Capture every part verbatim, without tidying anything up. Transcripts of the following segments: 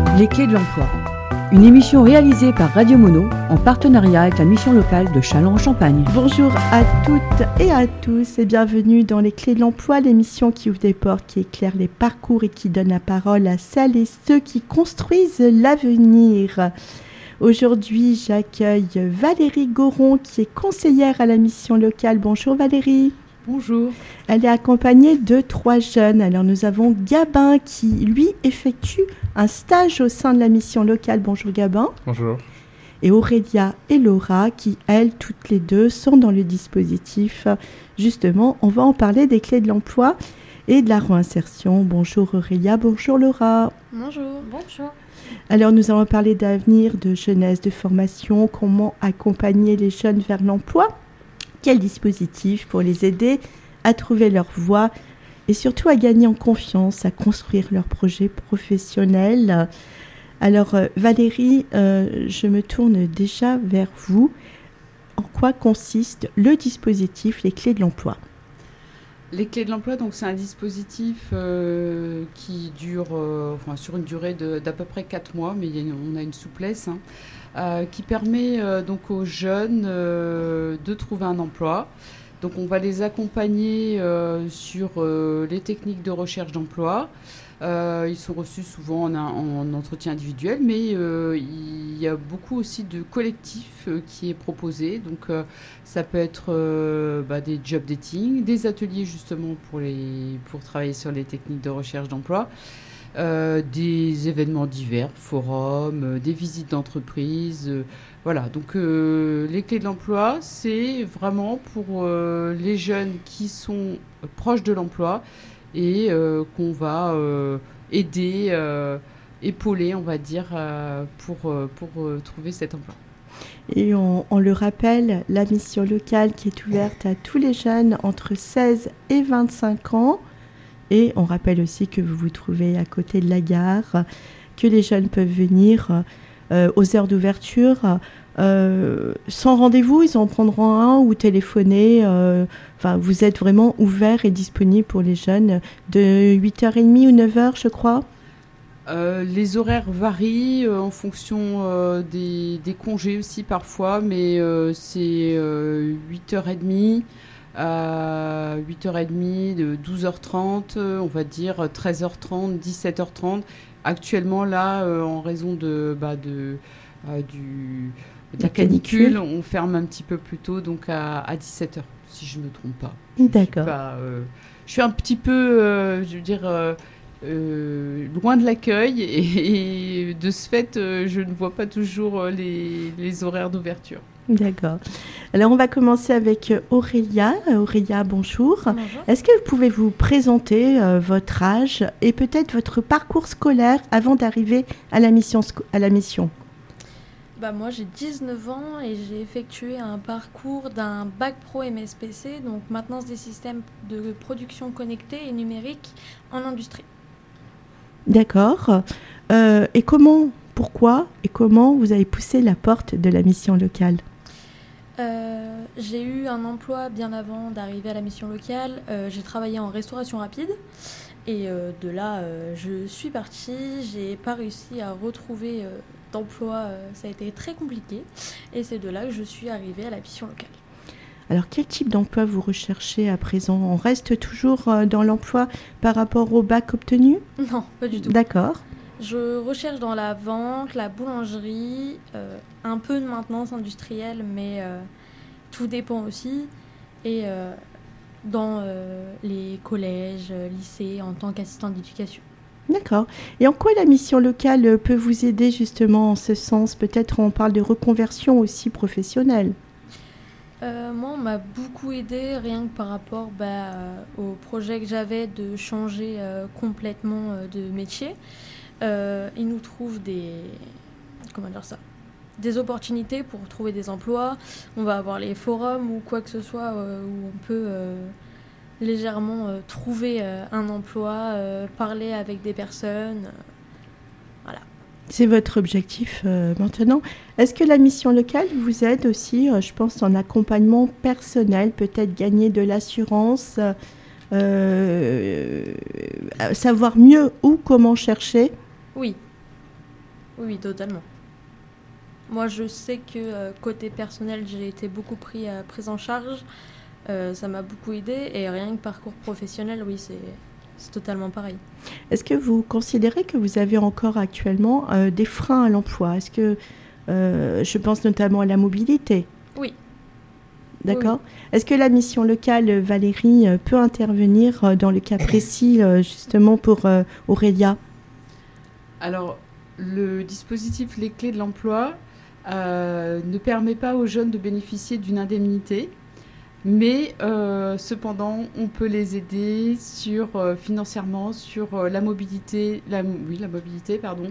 Les clés de l'emploi. Une émission réalisée par Radio Mono en partenariat avec la mission locale de Châlons-en-Champagne. Bonjour à toutes et à tous et bienvenue dans Les clés de l'emploi, l'émission qui ouvre des portes, qui éclaire les parcours et qui donne la parole à celles et ceux qui construisent l'avenir. Aujourd'hui, j'accueille Valérie Goron qui est conseillère à la mission locale. Bonjour Valérie. Bonjour. Elle est accompagnée de trois jeunes. Alors nous avons Gabin qui, lui, effectue un stage au sein de la mission locale. Bonjour Gabin. Bonjour. Et Aurélia et Laura qui, elles, toutes les deux, sont dans le dispositif. Justement, on va en parler des clés de l'emploi et de la réinsertion. Bonjour Aurélia, bonjour Laura. Bonjour. Bonjour. Alors nous allons parler d'avenir, de jeunesse, de formation, comment accompagner les jeunes vers l'emploi. Quel dispositif pour les aider à trouver leur voie et surtout à gagner en confiance, à construire leur projet professionnel. Alors euh, Valérie, euh, je me tourne déjà vers vous. En quoi consiste le dispositif Les clés de l'emploi ? Les clés de l'emploi, donc c'est un dispositif euh, qui dure euh, enfin, sur une durée de, d'à peu près quatre mois, mais il y a une, on a une souplesse, hein, euh, qui permet euh, donc aux jeunes euh, de trouver un emploi. Donc on va les accompagner euh, sur euh, les techniques de recherche d'emploi. Euh, ils sont reçus souvent en, en entretien individuel, mais euh, il y a beaucoup aussi de collectifs euh, qui est proposé. Donc euh, ça peut être euh, bah, des job dating, des ateliers justement pour, les, pour travailler sur les techniques de recherche d'emploi, euh, des événements divers, forums, euh, des visites d'entreprise. Euh, voilà, donc euh, les clés de l'emploi, c'est vraiment pour euh, les jeunes qui sont proches de l'emploi et euh, qu'on va euh, aider, euh, épauler, on va dire, euh, pour, euh, pour euh, trouver cet emploi. Et on, on le rappelle, la mission locale qui est ouverte à tous les jeunes entre seize et vingt-cinq ans. Et on rappelle aussi que vous vous trouvez à côté de la gare, que les jeunes peuvent venir euh, aux heures d'ouverture. Euh, sans rendez-vous, ils en prendront un ou téléphoner. Euh, enfin, vous êtes vraiment ouvert et disponible pour les jeunes de huit heures trente ou neuf heures, je crois. Euh, les horaires varient euh, en fonction euh, des, des congés aussi parfois, mais euh, c'est euh, huit heures trente, à huit heures trente, de douze heures trente, on va dire treize heures trente, dix-sept heures trente. Actuellement, là, euh, en raison de, bah, de, euh, du, de la canicule, canicule, on ferme un petit peu plus tôt, donc à, à dix-sept heures, si je ne me trompe pas. D'accord. Je suis, pas, euh, je suis un petit peu, euh, je veux dire... Euh, Euh, loin de l'accueil et, et de ce fait, euh, je ne vois pas toujours euh, les, les horaires d'ouverture. D'accord. Alors, on va commencer avec Aurélia. Aurélia, bonjour. Bonjour. Est-ce que vous pouvez vous présenter euh, votre âge et peut-être votre parcours scolaire avant d'arriver à la mission, à la mission ? Bah, moi, j'ai dix-neuf ans et j'ai effectué un parcours d'un bac pro M S P C, donc maintenance des systèmes de production connectés et numériques en industrie. D'accord. Euh, et comment, pourquoi et comment vous avez poussé la porte de la mission locale ? euh, J'ai eu un emploi bien avant d'arriver à la mission locale. Euh, j'ai travaillé en restauration rapide et euh, de là, euh, je suis partie. J'ai pas réussi à retrouver euh, d'emploi. Euh, ça a été très compliqué et c'est de là que je suis arrivée à la mission locale. Alors, quel type d'emploi vous recherchez à présent ? On reste toujours dans l'emploi par rapport au bac obtenu ? Non, pas du tout. D'accord. Je recherche dans la vente, la boulangerie, euh, un peu de maintenance industrielle, mais euh, tout dépend aussi. Et euh, dans euh, les collèges, lycées, en tant qu'assistante d'éducation. D'accord. Et en quoi la mission locale peut vous aider justement en ce sens ? Peut-être on parle de reconversion aussi professionnelle. Euh, moi, on m'a beaucoup aidé rien que par rapport bah, euh, au projet que j'avais de changer euh, complètement euh, de métier. Euh, ils nous trouvent des, comment dire ça, des opportunités pour trouver des emplois. On va avoir les forums ou quoi que ce soit euh, où on peut euh, légèrement euh, trouver euh, un emploi, euh, parler avec des personnes. Euh, voilà. C'est votre objectif euh, maintenant. Est-ce que la mission locale vous aide aussi, euh, je pense, en accompagnement personnel, peut-être gagner de l'assurance, euh, savoir mieux où, comment chercher ? Oui. Oui, oui, totalement. Moi, je sais que euh, côté personnel, j'ai été beaucoup pris, euh, prise en charge. Euh, ça m'a beaucoup aidé. Et rien que parcours professionnel, oui, c'est, c'est totalement pareil. Est-ce que vous considérez que vous avez encore actuellement euh, des freins à l'emploi ? Est-ce que, euh, je pense notamment à la mobilité ? Oui. D'accord. Oui. Est-ce que la mission locale, Valérie, euh, peut intervenir euh, dans le cas précis, euh, justement pour euh, Aurélia ? Alors, le dispositif Les Clés de l'Emploi euh, ne permet pas aux jeunes de bénéficier d'une indemnité, mais euh, cependant, on peut les aider sur, euh, financièrement sur euh, la mobilité, la, oui, la mobilité, pardon,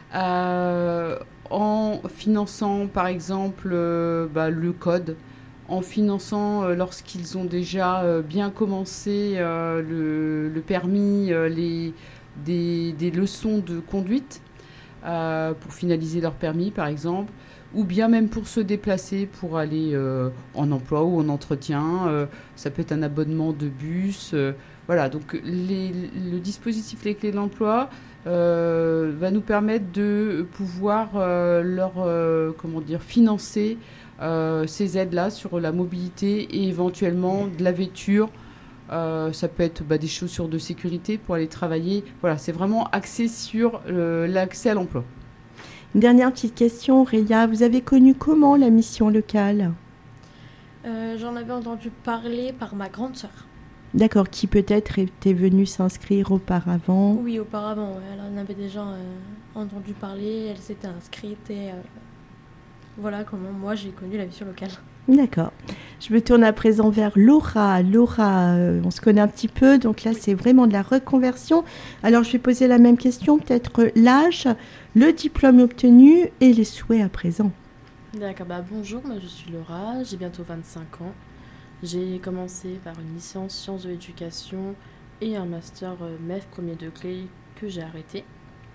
euh, en finançant par exemple euh, bah, le code, en finançant euh, lorsqu'ils ont déjà euh, bien commencé euh, le, le permis, euh, les, des, des leçons de conduite euh, pour finaliser leur permis par exemple, ou bien même pour se déplacer, pour aller euh, en emploi ou en entretien. Euh, ça peut être un abonnement de bus. Euh, voilà, donc les, le dispositif Les Clés de l'Emploi euh, va nous permettre de pouvoir euh, leur euh, comment dire, financer euh, ces aides-là sur la mobilité et éventuellement de la vêture. Euh, ça peut être bah, des chaussures de sécurité pour aller travailler. Voilà, c'est vraiment axé sur euh, l'accès à l'emploi. Une dernière petite question, Aurélia. Vous avez connu comment la mission locale ? Euh, j'en avais entendu parler par ma grande sœur. D'accord, qui peut-être était venue s'inscrire auparavant ? Oui, auparavant, ouais. Elle en avait déjà euh, entendu parler, elle s'était inscrite et euh, voilà comment moi j'ai connu la mission locale. D'accord. Je me tourne à présent vers Laura. Laura, euh, on se connaît un petit peu, donc là, c'est vraiment de la reconversion. Alors, je vais poser la même question, peut-être l'âge, le diplôme obtenu et les souhaits à présent. D'accord, bah bonjour, moi je suis Laura, j'ai bientôt vingt-cinq ans. J'ai commencé par une licence sciences de l'éducation et un master euh, M E F premier degré que j'ai arrêté.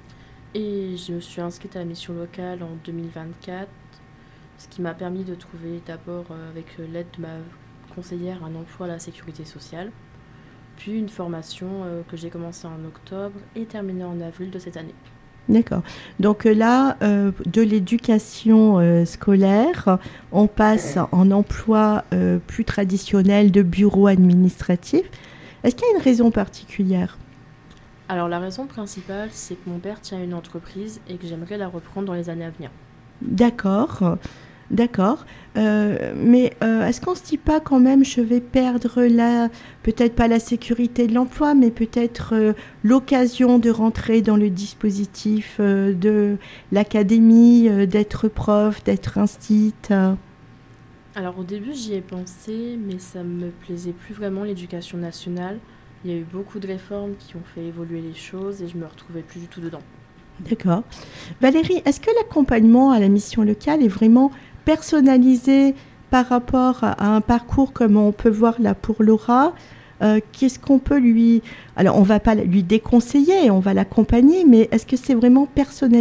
Et je me suis inscrite à la mission locale en deux mille vingt-quatre. Ce qui m'a permis de trouver d'abord, euh, avec l'aide de ma conseillère, un emploi à la sécurité sociale, puis une formation euh, que j'ai commencée en octobre et terminée en avril de cette année. D'accord. Donc euh, là, euh, de l'éducation euh, scolaire, on passe en emploi euh, plus traditionnel de bureau administratif. Est-ce qu'il y a une raison particulière ? Alors la raison principale, c'est que mon père tient une entreprise et que j'aimerais la reprendre dans les années à venir. D'accord. D'accord, euh, mais euh, est-ce qu'on ne se dit pas quand même je vais perdre la, peut-être pas la sécurité de l'emploi, mais peut-être euh, l'occasion de rentrer dans le dispositif euh, de l'académie, euh, d'être prof, d'être instit euh. Alors au début j'y ai pensé, mais ça ne me plaisait plus vraiment l'éducation nationale. Il y a eu beaucoup de réformes qui ont fait évoluer les choses et je ne me retrouvais plus du tout dedans. D'accord. Valérie, est-ce que l'accompagnement à la mission locale est vraiment personnalisé par rapport à un parcours comme on peut voir là pour Laura ? euh, Qu'est-ce qu'on peut lui... Alors, on ne va pas lui déconseiller, on va l'accompagner, mais est-ce que c'est vraiment personnalisé ?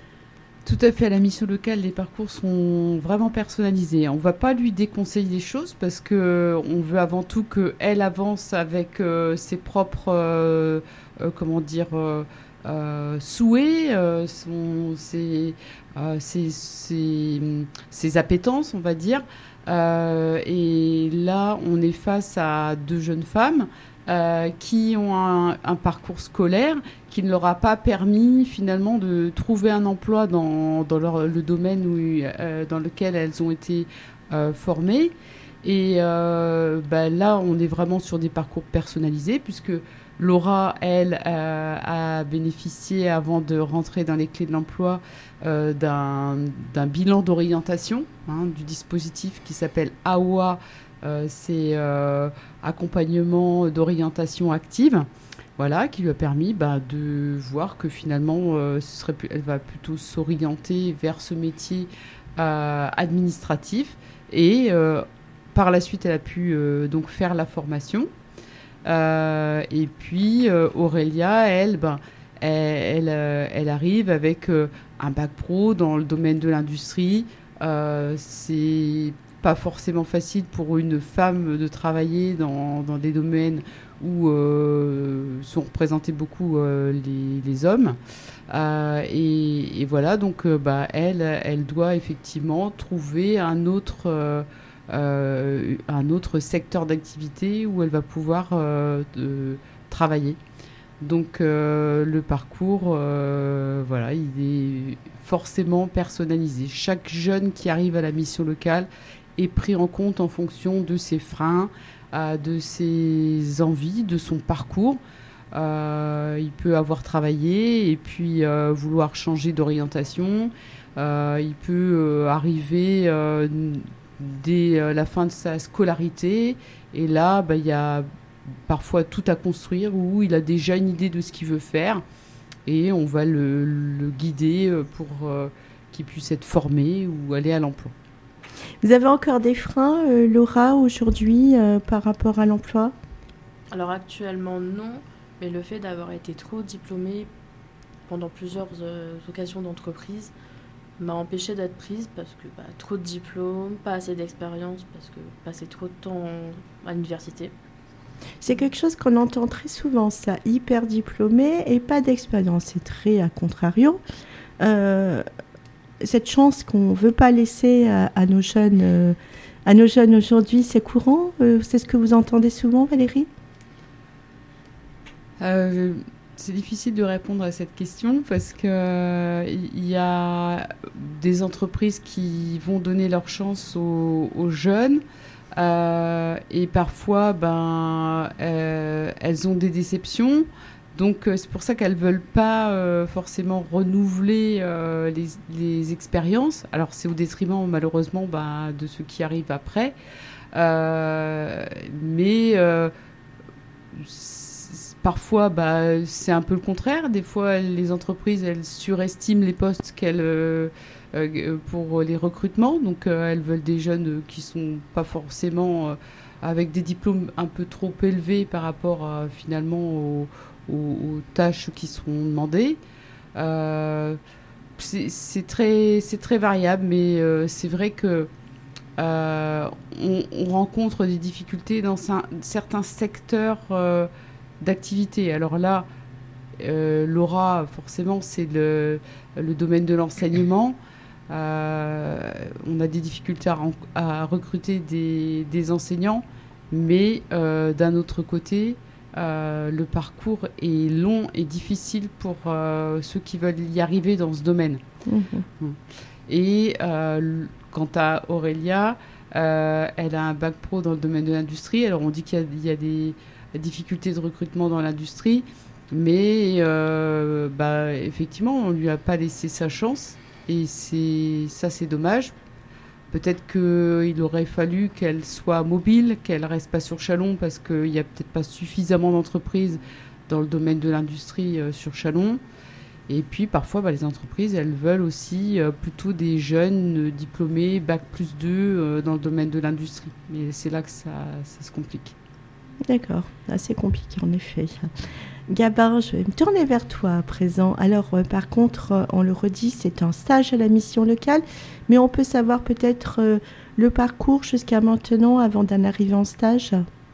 Tout à fait, à la mission locale, les parcours sont vraiment personnalisés. On ne va pas lui déconseiller des choses parce qu'on veut avant tout qu'elle avance avec euh, ses propres, euh, euh, comment dire... Euh, Euh, souhaits, euh, son, ses, euh, ses, ses, ses appétences, on va dire. Euh, et là, on est face à deux jeunes femmes euh, qui ont un, un parcours scolaire qui ne leur a pas permis finalement de trouver un emploi dans, dans leur, le domaine où, euh, dans lequel elles ont été euh, formées. Et euh, bah, là, on est vraiment sur des parcours personnalisés puisque Laura, elle, euh, a bénéficié, avant de rentrer dans les clés de l'emploi, euh, d'un, d'un bilan d'orientation hein, du dispositif qui s'appelle A O A, euh, c'est euh, accompagnement d'orientation active, voilà, qui lui a permis bah, de voir que finalement, euh, ce serait, elle va plutôt s'orienter vers ce métier euh, administratif. Et euh, par la suite, elle a pu euh, donc faire la formation. Euh, et puis euh, Aurélia, elle, ben, elle, elle, euh, elle arrive avec euh, un bac pro dans le domaine de l'industrie. Euh, c'est pas forcément facile pour une femme de travailler dans, dans des domaines où euh, sont représentés beaucoup euh, les, les hommes. Euh, et, et voilà, donc euh, bah, elle, elle doit effectivement trouver un autre, euh, euh, un autre secteur d'activité où elle va pouvoir euh, de, travailler. Donc euh, le parcours, euh, voilà, il est forcément personnalisé. Chaque jeune qui arrive à la mission locale est pris en compte en fonction de ses freins, euh, de ses envies, de son parcours. Euh, il peut avoir travaillé et puis euh, vouloir changer d'orientation. Euh, il peut euh, arriver euh, dès euh, la fin de sa scolarité. Et là, bah, il y a parfois tout à construire où il a déjà une idée de ce qu'il veut faire. Et on va le, le guider pour euh, qu'il puisse être formé ou aller à l'emploi. Vous avez encore des freins, euh, Laura, aujourd'hui, euh, par rapport à l'emploi ? Alors actuellement, non. Mais le fait d'avoir été trop diplômée pendant plusieurs euh, occasions d'entreprise m'a empêchée d'être prise parce que bah, trop de diplômes, pas assez d'expérience, parce que passer trop de temps à l'université. C'est quelque chose qu'on entend très souvent, ça, hyper diplômé et pas d'expérience. C'est très à contrario. Euh, cette chance qu'on ne veut pas laisser à, à, nos jeunes, euh, à nos jeunes aujourd'hui, c'est courant euh, c'est ce que vous entendez souvent, Valérie ? Euh, c'est difficile de répondre à cette question parce qu'il euh, y a des entreprises qui vont donner leur chance aux, aux jeunes euh, et parfois ben, euh, elles ont des déceptions. Donc euh, c'est pour ça qu'elles ne veulent pas euh, forcément renouveler euh, les, les expériences. Alors c'est au détriment malheureusement ben, de ceux qui arrivent après. Euh, mais euh, Parfois, bah, c'est un peu le contraire. Des fois, les entreprises, elles surestiment les postes qu'elles, euh, euh, pour les recrutements. Donc, euh, elles veulent des jeunes qui ne sont pas forcément euh, avec des diplômes un peu trop élevés par rapport à, finalement aux, aux, aux tâches qui seront demandées. Euh, c'est, c'est, très, c'est très variable, mais euh, c'est vrai que euh, on, on rencontre des difficultés dans un, certains secteurs euh, d'activité. Alors là, euh, Laura, forcément, c'est le, le domaine de l'enseignement. Euh, on a des difficultés à, à recruter des, des enseignants, mais euh, d'un autre côté, euh, le parcours est long et difficile pour euh, ceux qui veulent y arriver dans ce domaine. Mmh. Et euh, quant à Aurélia, euh, elle a un bac pro dans le domaine de l'industrie. Alors on dit qu'il y a, il y a des difficultés de recrutement dans l'industrie, mais euh, bah, effectivement, on ne lui a pas laissé sa chance, et c'est, ça, c'est dommage. Peut-être qu'il aurait fallu qu'elle soit mobile, qu'elle ne reste pas sur Châlons, parce qu'il n'y a peut-être pas suffisamment d'entreprises dans le domaine de l'industrie euh, sur Châlons. Et puis, parfois, bah, les entreprises, elles veulent aussi euh, plutôt des jeunes euh, diplômés, bac plus deux, euh, dans le domaine de l'industrie. Mais c'est là que ça, ça se complique. D'accord, assez compliqué en effet. Gabin, je vais me tourner vers toi à présent. Alors, euh, par contre, euh, on le redit, c'est un stage à la mission locale, mais on peut savoir peut-être euh, le parcours jusqu'à maintenant avant d'en arriver en stage.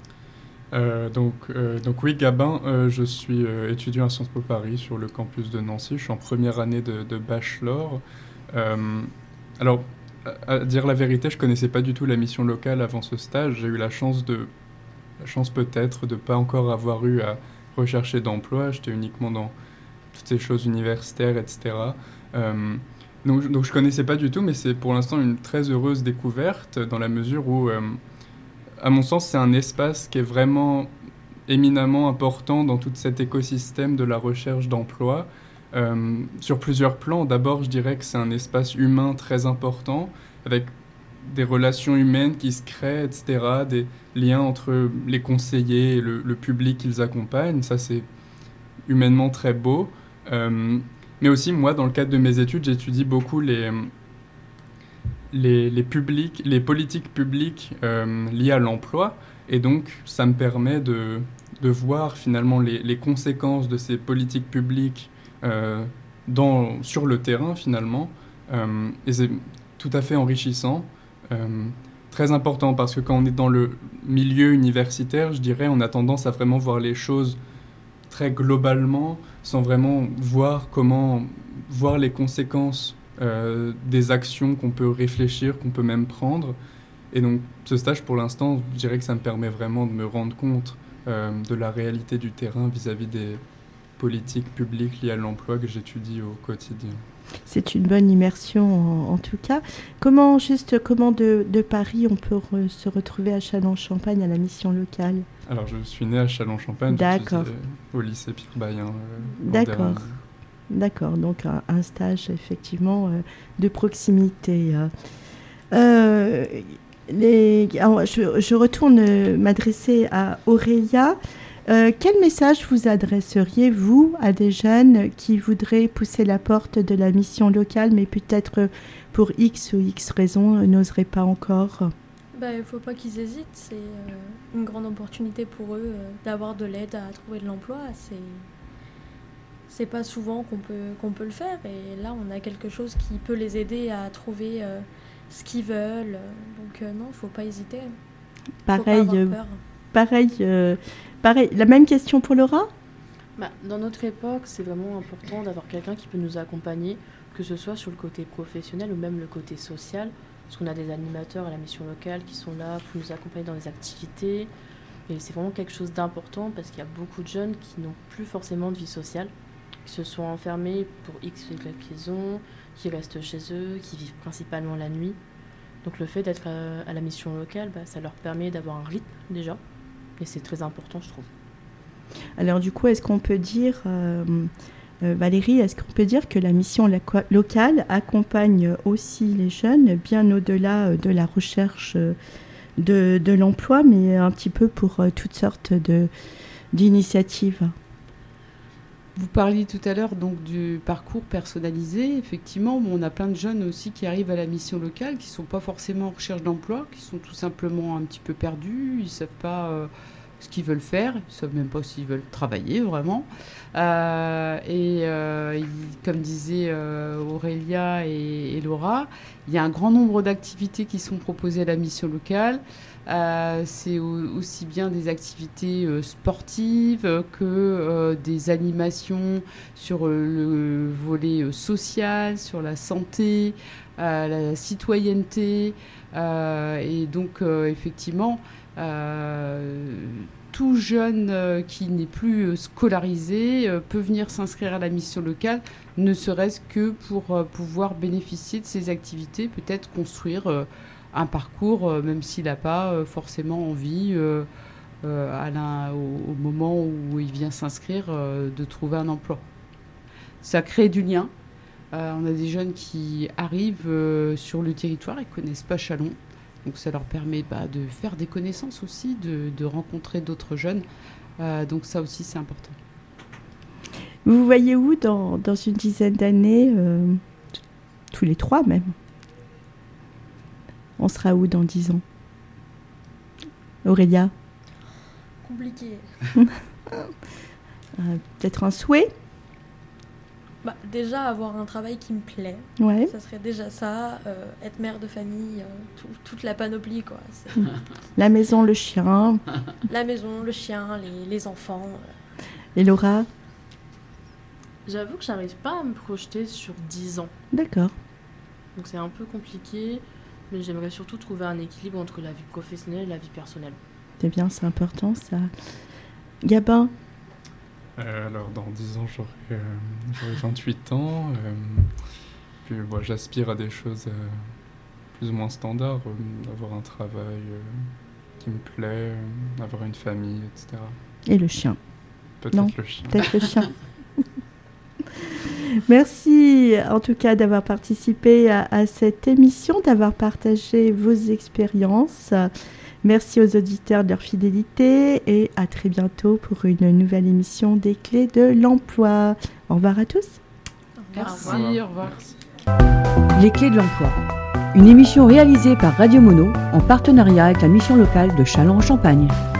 Euh, donc, euh, donc oui, Gabin, euh, je suis euh, étudiant à Sciences Po Paris sur le campus de Nancy. Je suis en première année de, de bachelor. Euh, alors, à, à dire la vérité, je connaissais pas du tout la mission locale avant ce stage. J'ai eu la chance de La chance peut-être de ne pas encore avoir eu à rechercher d'emploi. J'étais uniquement dans toutes ces choses universitaires, et cetera. Euh, donc, donc je ne connaissais pas du tout, mais c'est pour l'instant une très heureuse découverte dans la mesure où, euh, à mon sens, c'est un espace qui est vraiment éminemment important dans tout cet écosystème de la recherche d'emploi. Euh, sur plusieurs plans. D'abord, je dirais que c'est un espace humain très important, avec des relations humaines qui se créent, et cetera, des liens entre les conseillers et le, le public qu'ils accompagnent. Ça, c'est humainement très beau. Euh, mais aussi, moi, dans le cadre de mes études, j'étudie beaucoup les, les, les, publics, les politiques publiques euh, liées à l'emploi. Et donc, ça me permet de, de voir finalement les, les conséquences de ces politiques publiques euh, dans, sur le terrain, finalement. Euh, et c'est tout à fait enrichissant. Euh, très important parce que quand on est dans le milieu universitaire, je dirais, on a tendance à vraiment voir les choses très globalement, sans vraiment voir comment, voir les conséquences euh, des actions qu'on peut réfléchir, qu'on peut même prendre. Et donc, ce stage, pour l'instant, je dirais que ça me permet vraiment de me rendre compte euh, de la réalité du terrain vis-à-vis des politiques publiques liées à l'emploi que j'étudie au quotidien. C'est une bonne immersion en, en tout cas. Comment, juste, comment de, de Paris on peut re, se retrouver à Châlons-Champagne à la mission locale ? Alors, je suis né à Châlons-Champagne, D'accord. au lycée Pierre Bayen. Euh, D'accord. D'accord, donc un, un stage effectivement euh, de proximité. Euh, les, alors, je, je retourne euh, m'adresser à Aurélia. Euh, quel message vous adresseriez, vous, à des jeunes qui voudraient pousser la porte de la mission locale, mais peut-être pour X ou X raisons euh, n'oseraient pas encore ? Bah, il ne faut pas qu'ils hésitent. C'est euh, une grande opportunité pour eux euh, d'avoir de l'aide à trouver de l'emploi. C'est, c'est pas souvent qu'on peut, qu'on peut le faire. Et là, on a quelque chose qui peut les aider à trouver euh, ce qu'ils veulent. Donc euh, non, il ne faut pas hésiter. Pareil, faut pas euh, avoir peur. pareil, euh, pareil. La même question pour Laura ? Bah, dans notre époque, c'est vraiment important d'avoir quelqu'un qui peut nous accompagner, que ce soit sur le côté professionnel ou même le côté social. Parce qu'on a des animateurs à la mission locale qui sont là pour nous accompagner dans les activités. Et c'est vraiment quelque chose d'important parce qu'il y a beaucoup de jeunes qui n'ont plus forcément de vie sociale, qui se sont enfermés pour X ou Y raisons, qui restent chez eux, qui vivent principalement la nuit. Donc le fait d'être à la mission locale, bah, ça leur permet d'avoir un rythme déjà. Et c'est très important, je trouve. Alors du coup, est-ce qu'on peut dire... Euh... Euh, Valérie, est-ce qu'on peut dire que la mission la- locale accompagne aussi les jeunes bien au-delà euh, de la recherche euh, de, de l'emploi, mais un petit peu pour euh, toutes sortes de, d'initiatives ? Vous parliez tout à l'heure donc du parcours personnalisé. Effectivement, on a plein de jeunes aussi qui arrivent à la mission locale, qui ne sont pas forcément en recherche d'emploi, qui sont tout simplement un petit peu perdus, ils ne savent pas... Euh, ce qu'ils veulent faire, ils ne savent même pas s'ils veulent travailler vraiment. Euh, et euh, il, comme disaient euh, Aurélia et, et Laura, il y a un grand nombre d'activités qui sont proposées à la mission locale. Euh, c'est au, aussi bien des activités euh, sportives que euh, des animations sur euh, le volet euh, social, sur la santé, euh, la citoyenneté. Euh, et donc, euh, effectivement, Euh, tout jeune euh, qui n'est plus euh, scolarisé euh, peut venir s'inscrire à la mission locale, ne serait-ce que pour euh, pouvoir bénéficier de ces activités, peut-être construire euh, un parcours, euh, même s'il n'a pas euh, forcément envie, euh, euh, à la, au, au moment où il vient s'inscrire, euh, de trouver un emploi. Ça crée du lien. Euh, on a des jeunes qui arrivent euh, sur le territoire, ils ne connaissent pas Châlons. Donc ça leur permet bah, de faire des connaissances aussi, de, de rencontrer d'autres jeunes. Euh, donc ça aussi, c'est important. Vous voyez où dans, dans une dizaine d'années, euh, t- tous les trois même ? On sera où dans dix ans ? Aurélia ? Compliqué. euh, Peut-être un souhait ? Bah, déjà, avoir un travail qui me plaît, Ouais. ça serait déjà ça. Euh, être mère de famille, euh, tout- toute la panoplie, quoi. C'est La maison, le chien. la maison, le chien, les, les enfants. euh. Et Laura ? J'avoue que j'arrive pas à me projeter sur dix ans. D'accord. Donc c'est un peu compliqué, mais j'aimerais surtout trouver un équilibre entre la vie professionnelle et la vie personnelle. C'est bien, c'est important ça. Gabin ? Euh, alors, dans dix ans, j'aurai, euh, j'aurai vingt-huit ans. Euh, puis, bon, j'aspire à des choses euh, plus ou moins standards, euh, avoir un travail euh, qui me plaît, euh, avoir une famille, et cetera. Et le chien ? Peut-être Non, le chien. peut-être le chien. Merci en tout cas d'avoir participé à, à cette émission, d'avoir partagé vos expériences. Merci aux auditeurs de leur fidélité et à très bientôt pour une nouvelle émission des Clés de l'Emploi. Au revoir à tous. Merci, Au revoir. au revoir. Les Clés de l'Emploi. Une émission réalisée par Radio Mono en partenariat avec la mission locale de Châlons-en-Champagne.